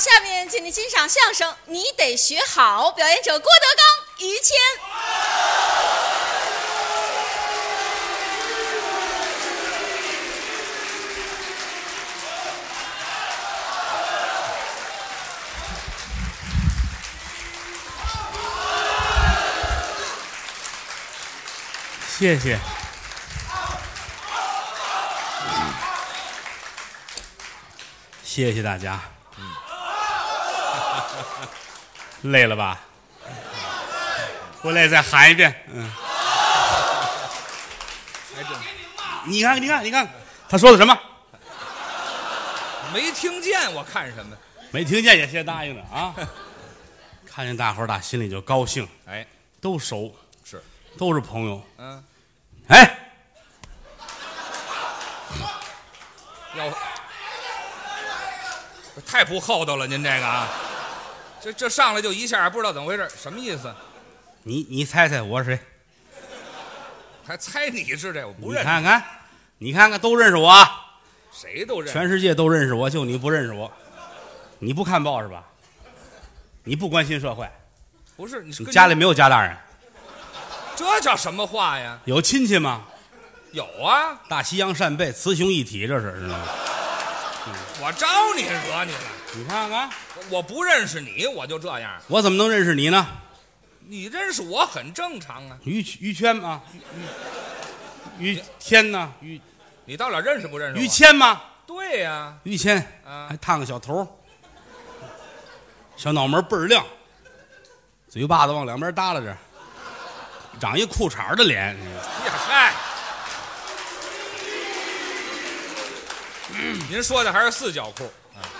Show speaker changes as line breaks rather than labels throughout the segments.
下面请您欣赏相声《你得学好》，表演者郭德纲、于谦。
谢谢。谢谢大家。累了吧？不累再喊一遍。你看，你看，他说的什么？
没听见，我看什么？
没听见也先答应了啊！看见大伙儿打心里就高兴。
哎，
都熟，
是，
都是朋友。
哎，要太不厚道了，您这个啊，这上来就一下不知道怎么回事，什么意思？
你猜猜我是谁？
还猜你是这？我不认识。
你看看，都认识我啊！
谁都认识，
全世界都认识我，就你不认识我。你不看报是吧？你不关心社会？
不是，你
家里没有家大人？
这叫什么话呀？
有亲戚吗？
有啊，
大西洋扇贝，雌雄一体，这是知道吗？
我招你惹你了？
你看看，
我不认识你，我就这样。
我怎么能认识你呢？
你认识我很正常啊。
于谦吗？于谦呢？
你到底认识不认识我？
于谦吗？
对呀，
于谦
啊，
还烫个小头，小脑门倍儿亮，嘴巴子往两边耷拉着，长一裤衩的脸。
呀嗨，您说的还是四角裤。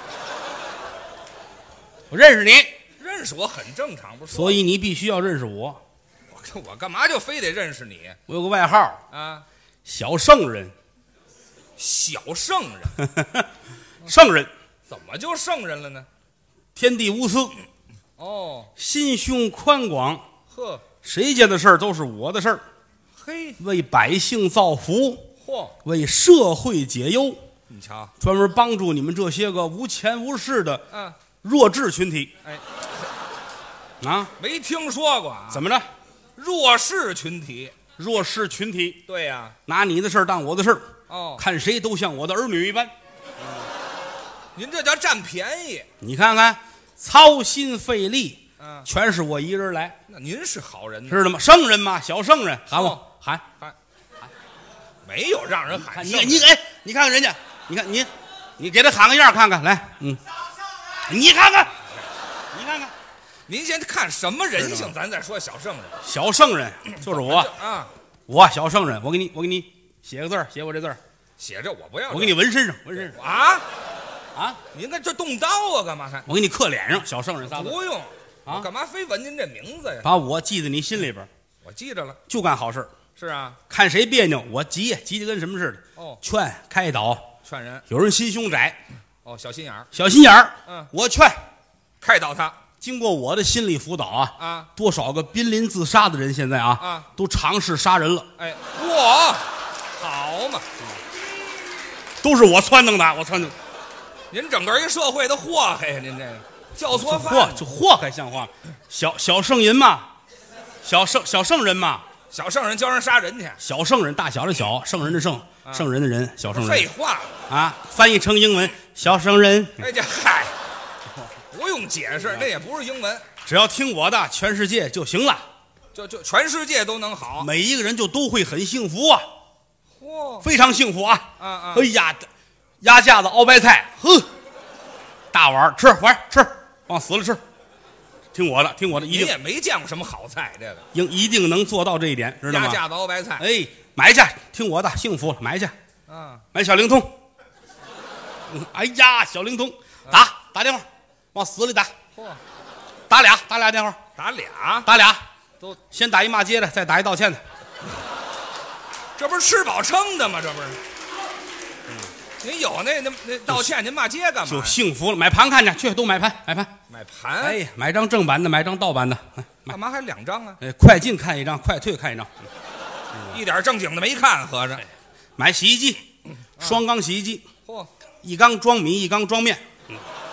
我认识你，
认识我很正常，不是？
所以你必须要认识我。
我干嘛就非得认识你
我有个外号
啊？
小圣人。
小圣人，
圣人
怎么就圣人了呢？
天地无私，
哦，
心胸宽广，
呵，
谁家的事儿都是我的事儿，
嘿，
为百姓造福，
嚯，
为社会解忧，
你瞧，
专门帮助你们这些个无钱无势的
嗯，
弱智群体。
哎，
啊，
没听说过啊？
怎么着？
弱势群体？
弱势群体
对呀，
拿你的事儿当我的事儿，
哦，
看谁都像我的儿女一般。
您这叫占便宜。
你看看，操心费力，
嗯，
全是我一人来，
那您是好人，
知道吗？圣人嘛，小圣人，喊我、
哦
喊。
没有让人喊
你
圣人。
你看看人家，你看你给他喊个样看看来，你看看，
您先看什么人性，咱再说小圣人。
小圣人就是我
啊，
我小圣人，我给你写个字儿，写我这字儿，
写着我不要，
我给你纹身上啊，
您这动刀啊，干嘛还？
我给你刻脸上，小圣人仨字，
不用
啊
我干嘛非纹您这名字呀？
把我记在你心里边，
我记着了。
就干好事儿。
是啊，
看谁别扭，我急得跟什么似的。
哦，
劝开导，
劝人。
有人心胸窄，
哦，小心眼儿，
小心眼儿，我劝。
开导他
经过我的心理辅导
啊，
多少个濒临自杀的人现在都尝试杀人了。
哎，嚯，好嘛，
都是我撺弄的，我撺弄。
您整个一社会的祸害呀！您这个教唆犯，
这祸害像话吗？小圣人嘛，小圣人嘛，
小圣人教人杀人去，
小圣人大小的小，圣人的圣，圣人的人，小圣人。
废话
啊，翻译成英文，小圣人。
哎这嗨，不用解释，那也不是英文，
只要听我的，全世界就行了，
就全世界都能好。
每一个人就都会很幸福啊，
嚯，
非常幸福啊！
哎
呀，鸭架子熬白菜，大碗吃吃，往死了吃。听我的，一定。
你也没见过什么好菜，这个
一定能做到这一点，知道吗？
鸭架子熬白菜，
哎，买去，听我的，幸福了，买去。买小灵通。哎呀，小灵通，打电话，往死里打。打俩电话，打俩，
都
先打一骂街的，再打一道歉的。
这不是吃饱撑的吗？这不是。您有那道歉，您骂街干嘛？
就幸福了，买盘看去，都买盘。
买盘，
哎，买张正版的，买张盗版的。
干嘛还2张啊？
快进看一张，快退看一张。
一点正经的没看，合着。
买洗衣机，双缸洗衣机，
嚯，
一缸装米，一缸装面。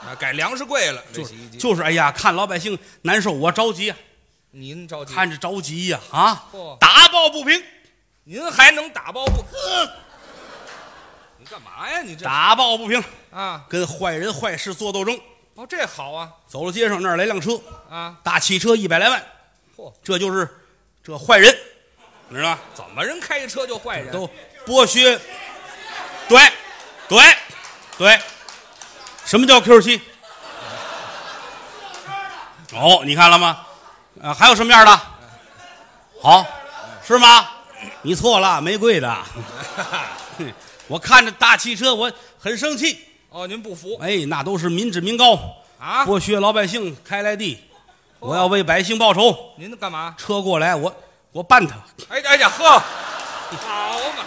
改粮食贵了，这洗衣机
就是哎呀，看老百姓难受，我着急啊。
您着急，
看着着急呀啊！
嚯
打抱不平，
您还能打抱不？你干嘛呀？你这
打抱不平
啊，
跟坏人坏事做斗争。
哦，这好啊
走到街上，那儿来辆车，
啊！
大汽车100来万，
嚯，
这就是这坏人，你知道吧？
怎么人开车就坏人？
都剥削，对，什么叫 Q7？哦，你看了吗？还有什么样的？好，是吗？你错了，玫瑰的。我看着大汽车，我很生气。
哦，您不服？
哎，那都是民脂民膏
啊，
剥削老百姓开来地。我要为百姓报仇。
您干嘛？
车过来，我办他。
哎呀，呵，好嘛！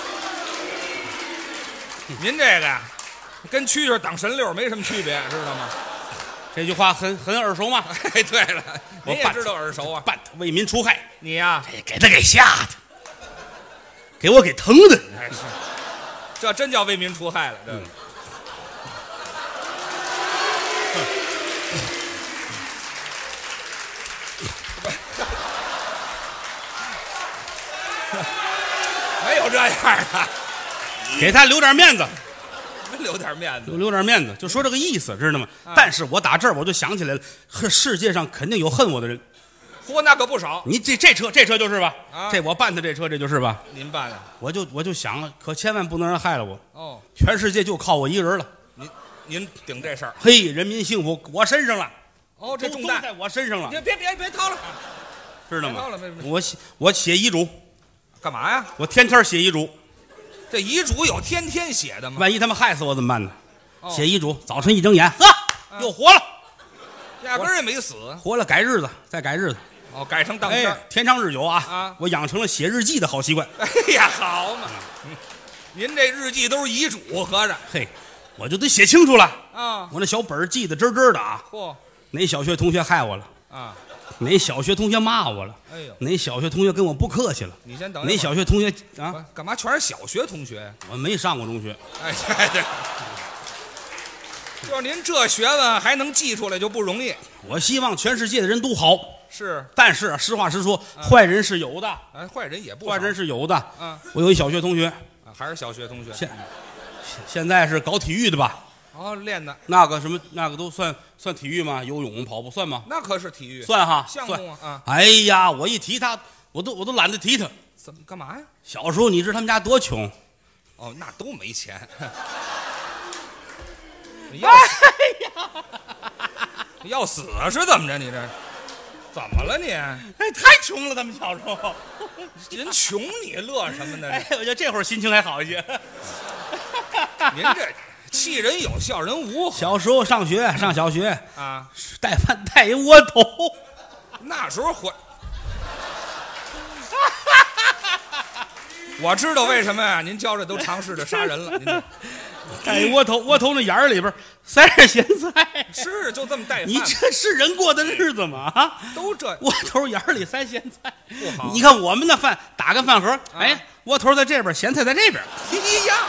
您这个呀，跟蛐蛐挡神溜没什么区别，知道吗？
这句话很耳熟吗？
哎，对了，您也知道耳熟啊。
办他为民除害，
你呀，
给他给吓的，给我给疼的。
哎，是，这真叫为民除害了。对。没有这样的，
给他留点面子，
留点面子，
留点面子，就说这个意思，知道吗？但是我打这儿我就想起来了，世界上肯定有恨我的人。
嚯，那可不少。
你这车就是吧？
啊，
这我办的这车，这就是吧？
您办的，
我就想，可千万不能让人害了我。
哦，
全世界就靠我一个人了。
您顶这事儿，
嘿，人民幸福我身上了。
哦，这重担
在我身上了。
别掏了，
知道吗？
掏了，
我写遗嘱，
干嘛呀？
我天天写遗嘱。
这遗嘱有天天写的吗？
万一他们害死我怎么办呢？
哦，
写遗嘱，早晨一睁眼，又活了，
压根儿也没死，
活了改日子，再改日子。
哦，改成当天，
天长日久啊！
啊，
我养成了写日记的好习惯。
哎呀，好嘛！您这日记都是遗嘱，合着。
嘿，我就得写清楚了
啊！
我那小本记得真真的啊！
嚯，
哪小学同学害我了
啊？
哪小学同学骂我了？
哎呦，
哪小学同学跟我不客气了？
你先等。
哪小学同学啊？
干嘛全是小学同学呀？
我没上过中学。
哎，对。就是您这学问还能记出来就不容易。
我希望全世界的人都好。
是，
但是实话实说，坏人是有的。
哎，坏人也不少。
坏人是有的。
嗯，
我有一小学同学，
还是小学同学。
现在是搞体育的吧？
哦，练的
那个什么，那个都算体育吗？游泳、跑步算吗？
那可是体育，
算哈，
项目啊。
哎呀，我一提他，我都懒得提他。
怎么干嘛呀？
小时候你知道他们家多穷？
哦，那都没钱。要死是怎么着？你这怎么了你？
哎，太穷了，他们小时候。
人穷你乐什么呢？
哎，我觉得这会儿心情还好一些。
您这气人有笑人无。
小时候上小学
啊，
带饭带一窝头。
那时候我知道为什么呀？您教这都尝试着杀人了。您
带窝头那眼儿里边塞点咸菜，
是就这么带饭。
你这是人过的日子吗？啊，
都这
窝头眼儿里塞咸菜，
不好。
你看我们的饭打个饭盒，哎，窝头在这边，咸菜在这边，
一样。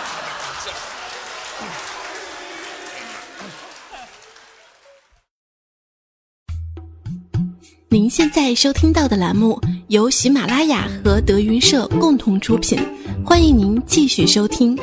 您现在收听到的栏目由喜马拉雅和德云社共同出品，欢迎您继续收听。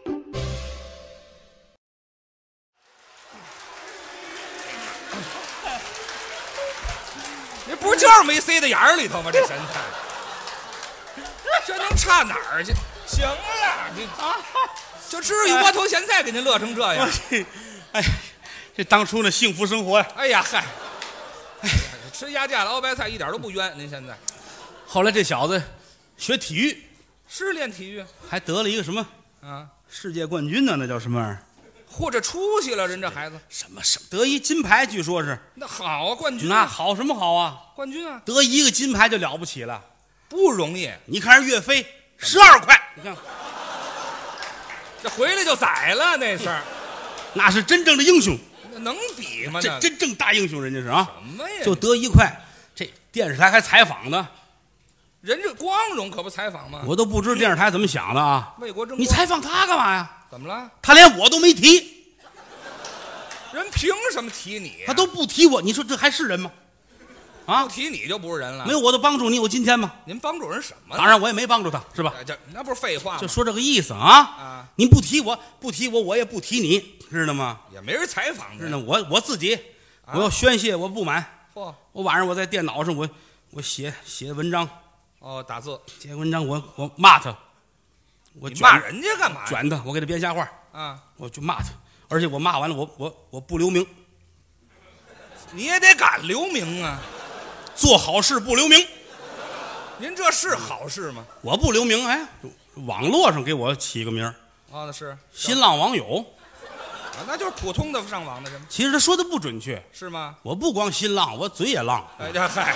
你不就是没塞到眼儿里头吗？这咸菜，这能差哪儿去？行了，你就至于窝头咸菜给您乐成这样？
哎，这当初那幸福生活呀！
哎呀嗨，吃鸭架的熬白菜一点都不冤。您现在，
后来这小子学体育，
是练体育，
还得了一个什么
啊
世界冠军呢？那叫什么玩意儿？
或者出息了，人这孩子
什么得一金牌，据说是
那好啊，冠军
那好什么好啊？
冠军啊，
得一个金牌就了不起了，
不容易。
你看人岳飞12块，你看
这回来就宰了，那是
那是真正的英雄，
能比吗？
这真正大英雄，人家是啊，
什么呀？
就得1块，这电视台还采访呢。
人这光荣可不采访吗？
我都不知电视台怎么想的啊！
为国争光，
你采访他干嘛呀？
怎么了？
他连我都没提，
人人凭什么提你？
他都不提我，你说这还是人吗？啊，
不提你就不是人了。
没有我的帮助，你有今天吗？
您帮助人什么？
当然我也没帮助他，是吧？
那不是废话吗？
就说这个意思啊。您不提我，我也不提你，知道吗？
也没人采访
知道我自己，我要宣泄我不满。
嚯！
我晚上我在电脑上我写文章。
哦，打字
写文章，我骂他，
你骂人家干嘛？
卷他，我给他编瞎话
啊，
我就骂他，而且我骂完了，我不留名，
你也得敢留名啊，
做好事不留名。
您这是好事吗？
我不留名，哎，网络上给我起个名
哦，那是
新浪网友
啊，那就是普通的上网的人。
其实他说的不准确，
是吗？
我不光新浪，我嘴也浪。
哎呀嗨。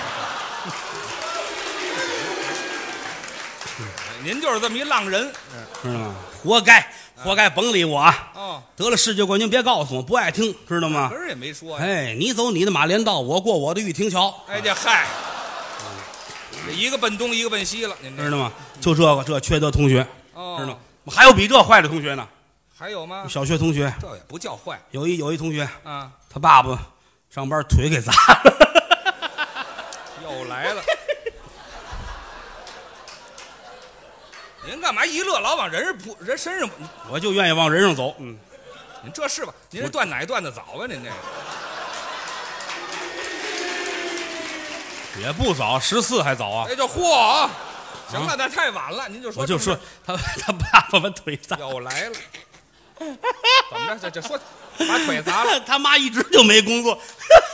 您就是这么一浪人，
知道吗？活该甭理我啊！
哦，
得了世界冠军别告诉我，不爱听，知道吗？
人也没说呀。
哎，你走你的马连道，我过我的玉亭桥。
哎呀嗨，一个奔东，一个奔西了，您
知道吗？就这缺德同学，知道吗？还有比这坏的同学呢？
还有吗？
小学同学，
这也不叫坏。
有一同学
啊，
他爸爸上班腿给砸了，
又来了。您干嘛一乐老往人身上？
我就愿意往人上走。
您这是吧？您这断奶断的早吧？您这
也不早，14还早啊。
哎，这嚯！行了，那太晚了。您就说，
我就说他爸爸把腿砸
又来了。怎么着？这说把腿砸了，
他妈一直就没工作。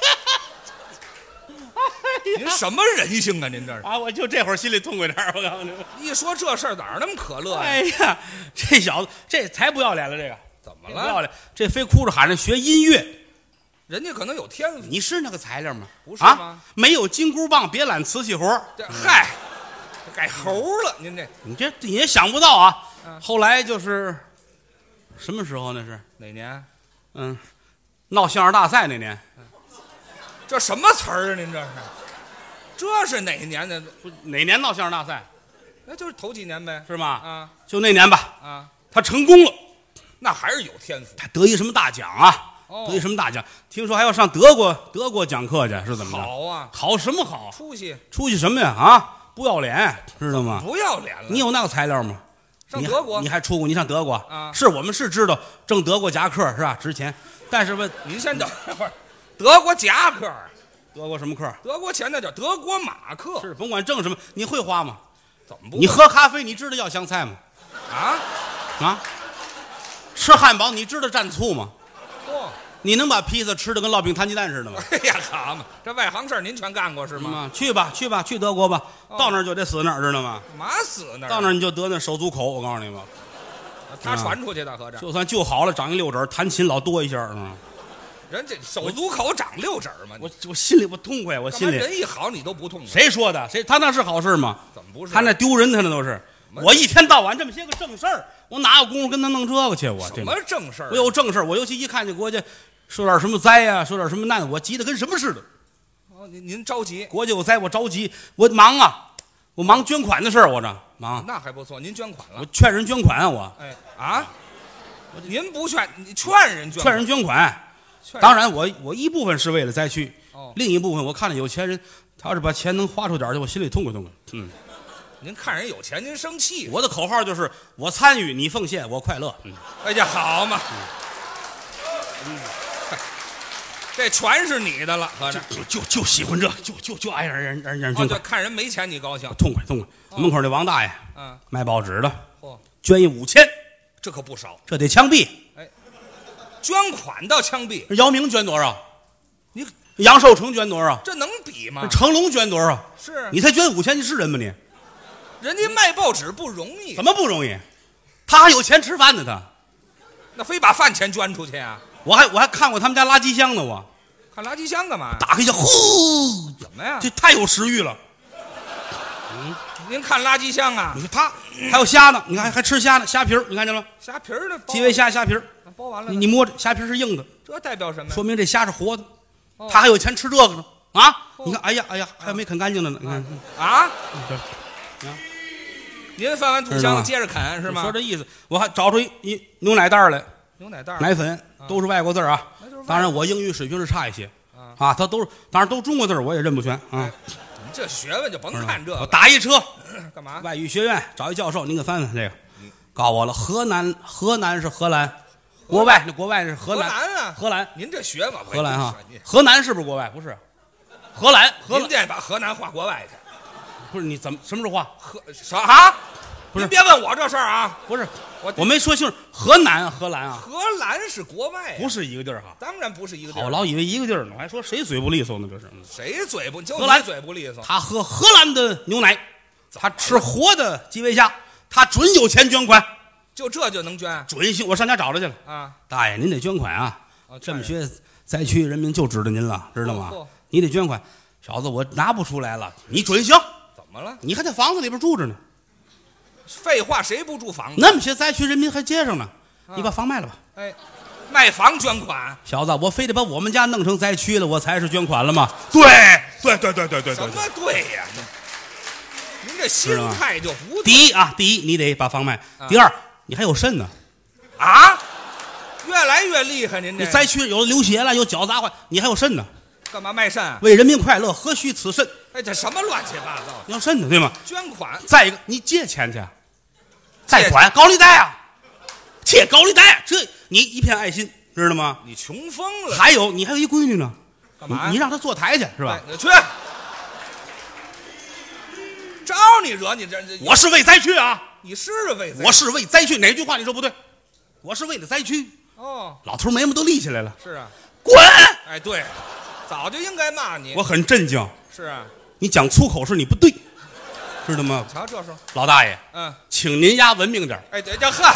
您什么人性啊？您这是
啊！我就这会儿心里痛快点儿。我告诉你，
一说这事儿哪儿那么可乐呀？
哎呀，这小子这才不要脸了！这个
怎么了？
不要脸！这非哭着喊着学音乐，
人家可能有天赋。
你是那个材料吗？
不是吗？
啊、没有金箍棒，别揽瓷器活。
嗨，改猴了！您这
你也想不到啊！后来就是什么时候那是
哪年？
闹相声大赛那年。
这什么词儿啊？您这是哪年的？
哪年闹相声大赛？
那就是头几年呗，
是吗？
啊，
就那年吧。
啊，
他成功了，
那还是有天赋。
他得一什么大奖啊？得一什么大奖？听说还要上德国讲课去，是怎么着？
好啊，
好什么好？
出息
什么呀？啊，不要脸，知道吗？
不要脸了！
你有那个材料吗？
上德国
你还出过？你上德国
啊？
是我们是知道挣德国夹克是吧？值钱，但是问
您先等会儿。德国夹克，
德国什么克？
德国钱那叫德国马克。
是，甭管挣什么，你会花吗？
怎么不？
你喝咖啡，你知道要香菜吗？啊！吃汉堡，你知道蘸醋吗？你能把披萨吃的跟烙饼摊鸡蛋似的吗？
哎呀，好嘛，这外行事儿您全干过是吗？
去吧，去德国吧，到那儿就得死那儿，知道吗？
嘛死那儿？
到那儿你就得那手足口，我告诉你吧。
他传出去的合着，
就算救好了，长一六指，弹琴老多一下。
人这手足口长六指吗？
我心里不痛快，我心里
人一好你都不痛快。
谁说的？他那是好事吗？
怎么不是？
他那丢人，他那都是。我一天到晚这么些个正事儿，我哪有功夫跟他弄这个去？我
什么正事儿？
我有正事儿，我尤其一看见国家受点什么灾呀，受点什么难，我急得跟什么似的。
哦，您着急？
国家有灾，我着急，我忙啊，我忙捐款的事儿，我这忙。
那还不错，您捐款了？
我劝人捐款啊，我。
哎啊！您不劝，你劝人捐？
劝人捐款。当然我一部分是为了灾区，另一部分我看着有钱人，他要是把钱能花出点去，我心里痛快痛快。
您看人有钱，您生气。
我的口号就是我参与，你奉献，我快乐。
哎呀，好嘛，这全是你的了，合着
就喜欢这，就爱让人捐款。
对，看人没钱你高兴，
痛快。门口那王大爷，卖报纸的，捐一5000，
这可不少，
这得枪毙。
捐款到枪毙，
姚明捐多少？
你
杨受成捐多少？
这能比吗？
成龙捐多少？
是
你才捐5000，你是人吗你？
人家卖报纸不容易，
怎么不容易？他还有钱吃饭呢，他
那非把饭钱捐出去啊？
我还看过他们家垃圾箱呢，我
看垃圾箱干嘛？
打开一下，呼，
怎么呀？
这太有食欲了。
您看垃圾箱啊？
你说他还有虾呢，你看还吃虾呢，虾皮儿，你看见了吗？
虾皮儿的
基围虾皮儿，
包完了，
你摸着虾皮是硬的，
这代表什么呀？
说明这虾是活的，他还有钱吃这个呢啊！你看，哎呀，还没啃干净的呢，你看
啊？您翻完土箱接着啃是吗？
说这意思，我还找出一牛奶袋来，
牛奶袋、
奶粉都是外国字啊， 当然我英语水平是差一些啊，他都是当然都中国字我也认不全啊。
你这学问就甭看这个。
我打一车
干嘛？
外语学院找一教授，您给翻翻这个。告诉我了，河南是荷兰，国外是荷兰
啊，
荷兰。
您这学吧，
荷兰哈，河南是不是国外？不是，荷兰。
您这把河南划国外去？
不是你怎么什么时候划？
啥？
不是，
您别问我这事儿啊！
不是，我没说清楚，河南啊，荷兰啊，
荷兰是国外，
不是一个地儿哈。
当然不是一个地儿。
我老以为一个地儿呢，我还说谁嘴不利索呢？这是
谁嘴不？就
荷兰
嘴不利索。
他喝荷兰的牛奶，他吃活的基围虾，他准有钱捐款。
就这就能捐？
准行，我上家找他去了
啊！
大爷，您得捐款啊！这么些灾区人民就知道您了，知道吗？你得捐款，小子，我拿不出来了，你准行？
怎么了？
你还在房子里边住着呢。
废话，谁不住房子？
那么些灾区人民还接上呢，你把房卖了吧。
哎，卖房捐款，
小子，我非得把我们家弄成灾区了，我才是捐款了吗？对。什
么对呀？您这心态就不对。
第一，你得把房卖；第二，你还有肾呢。
啊，越来越厉害，您这
灾区有流血了，有脚砸坏，你还有肾呢。
干嘛卖肾啊？
为人民快乐，何须此肾？
哎，这什么乱七八糟？
要肾呢，对吗？
捐款。
再一个，你借钱去，贷款高利贷啊，借高利贷，这你一片爱心，知道吗？
你穷疯了。
还有，你还有一闺女呢，
干嘛？
你让她坐台去是吧？
去，招你惹你这？
我是为灾区啊！
你是为灾区？
我是为灾区，哪句话你说不对？我是为了灾区。
哦，
老头眉毛都立起来了。
是啊，
滚！
哎，对，早就应该骂你。
我很震惊。
是啊，
你讲粗口是你不对，知道吗？
瞧这时候，
老大爷，请您丫文明点。
哎，这呵，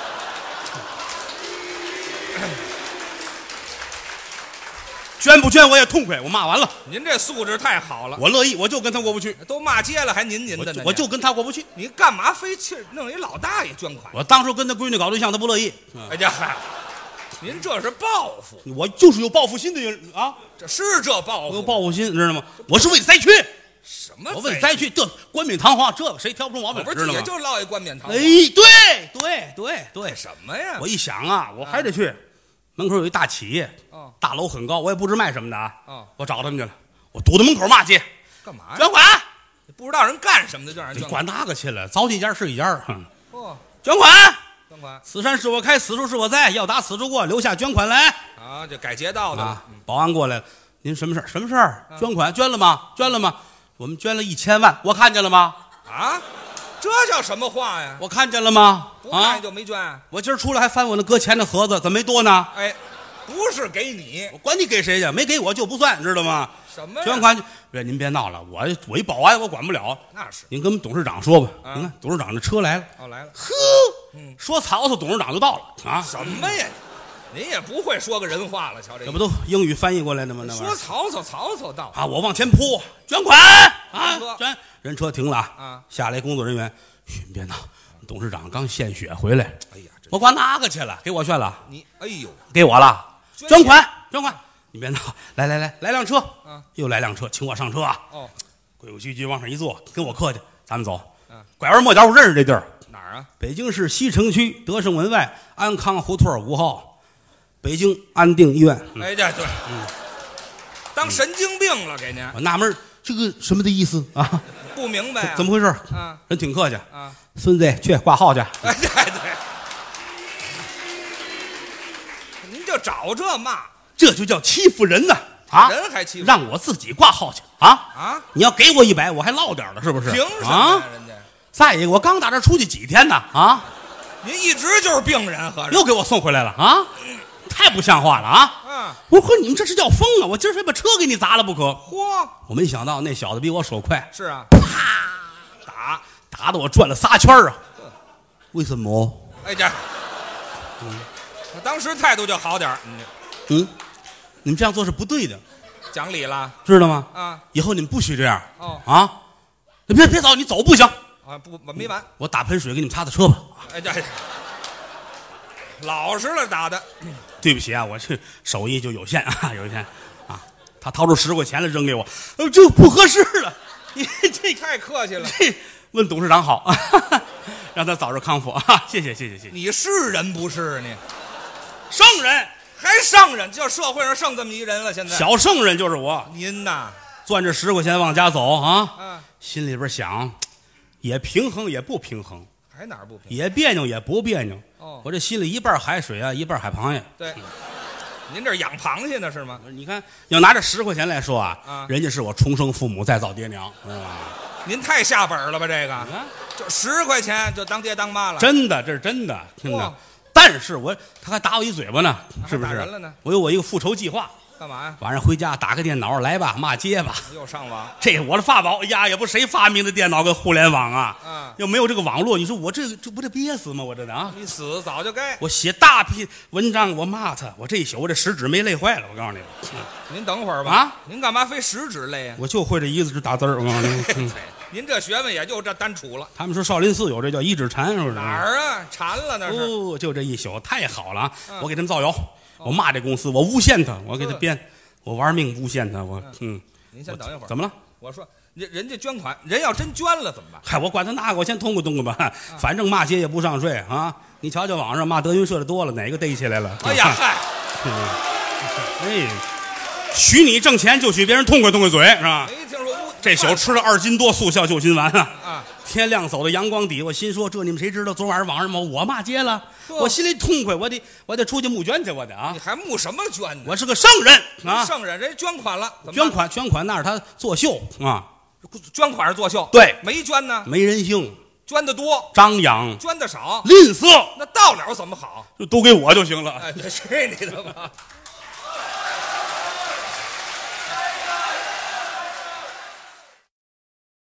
捐不捐我也痛快，我骂完了。
您这素质太好了，
我乐意，我就跟他过不去。
都骂街了还您的呢？
我就跟他过不去。
你干嘛非去弄一老大爷捐款？
我当初跟他闺女搞对象，他不乐意。
哎呀嗨，您这是报复！
我就是有报复心的人啊！
这是这报复，
有报复心，知道吗？我是为灾区。
什么？
我为灾区，这冠冕堂皇，这个谁挑不出毛病？
不是也就落一冠冕堂皇。
哎，对，
什么呀？
我一想啊，我还得去。门口有一大企业，大楼很高，我也不知卖什么的啊。我找他们去了，我堵在门口骂街，
干嘛呀？
捐款！
不知道人干什么的就让人捐款。
管那个去了，糟践家是一家。
捐
款！此山是我开，此树是我栽，要打此处过，留下捐款来。
啊，这改街道的
啊！保安过来了，您什么事儿？什么事儿？捐款，捐了吗？捐了吗？我们捐了1000万，我看见了吗？
啊，这叫什么话呀？
我看见了吗？
不看就没捐。
我今儿出来还翻我那搁钱的盒子，怎么没多呢？
哎，不是给你，
我管你给谁去，没给我就不算，知道吗？
什么
捐款？您别闹了，我一保安我管不了。
那是，
您跟董事长说吧。您看董事长的车来了。
来了。
呵，说曹操，董事长就到了啊！
什么呀？您也不会说个人话了，瞧这
不都英语翻译过来的吗？那
说曹操到
啊！我往前扑，捐款啊！捐，人车停了
啊！
下来工作人员，嘘，别闹，董事长刚献血回来。
哎呀，
我管哪个去了？给我捐了。
你哎呦，
给我了，捐款！你别闹，来辆车
啊！
又来辆车，请我上车啊！规规矩矩往上一坐，跟我客气，咱们走。拐弯抹角，我认识这地儿。
哪儿啊？
北京市西城区德胜门外安康胡同5号。北京安定医院。
哎呀，对，当神经病了给您。
我纳闷这个什么的意思啊？
不明白
怎么回事？人挺客气啊。孙子去挂号去。
哎，对，您就找这骂，
这就叫欺负人呐！啊，
人还欺负，
让我自己挂号去啊！
啊，
你要给我100，我还落点了，是不是？
凭什么呀？人家。
再一个，我刚打这出去几天呢？啊，
您一直就是病人，合着
又给我送回来了啊！太不像话了啊！我说你们这是要疯啊！我今儿非把车给你砸了不可！
嚯！
我没想到那小子比我手快。
是啊，
啪，打得我转了3圈啊！为什么？
哎这，我当时态度就好点
你们这样做是不对的，
讲理了，
知道吗？
啊，
以后你们不许这样。啊，你别走，你走不行
啊！不，没完，
我打盆水给你们擦擦车吧。
哎这，老实了打的。
对不起啊，我这手艺就有限啊，有限啊。他掏出10块钱来扔给我，这不合适了。你这
太客气了。
问董事长好，让他早日康复啊！谢谢。
你是人不是你？
圣人
还圣人，就社会上剩这么一人了。现在
小圣人就是我。
您呐，
攥着10块钱往家走啊，
嗯，
心里边想，也平衡也不平衡，
还哪儿不平？
也别扭也不别扭。
哦，
我这心里一半海水啊，一半海螃蟹。
对，您这养螃蟹呢是吗？
你看，要拿这10块钱来说啊，
啊
人家是我重生父母再造爹娘，知道吧？
您太下本了吧？这个
啊，
就10块钱就当爹当妈了。
真的，这是真的，听
哇
着。但是他还打我一嘴巴呢，是不是？
还打人了呢？
我有我一个复仇计划，
干嘛呀？
晚上回家打开电脑来吧，骂街吧。
又上网。
这是我的法宝。哎呀，也不谁发明的电脑跟互联网啊？
嗯，
要没有这个网络，你说我这不得憋死吗？我这的啊！
你死早就该。
我写大批文章，我骂他，我这一宿我这食指没累坏了。我告诉你，
您等会儿吧。
啊，
您干嘛非食指累呀？
我就会这一字打字儿。我告诉你，
您这学问也就这单杵了。
他们说少林寺有这叫一指禅，是不是？
哪儿啊？馋了那是。
哦，就这一宿太好了啊！我给他们造谣，我骂这公司，我诬陷他，我给他编，我玩命诬陷他，我
您先等一会儿。
怎么了？
我说人家捐款，人要真捐了怎么办？
嗨，我管他那个，我先通过吧，反正骂街也不上税啊！你瞧瞧网上骂德云社的多了，哪个逮起来了？
哎呀嗨！
哎，许你挣钱就许别人痛快嘴，是吧？
没听说
这宿吃了2斤多速效救心丸啊！
啊，
天亮走到阳光底，我心说这你们谁知道？昨晚上网上我骂街了，我心里痛快，我得出去募捐去，我得啊！
你还募什么捐呢？
我是个圣人啊！
圣人，人捐款了，
捐款那是他作秀啊！
捐款是作秀，
对，
没捐呢，
没人性，
捐的多，
张扬，
捐的少，
吝啬，
那到了怎么好？
就都给我就行了。
哎，去你的吧！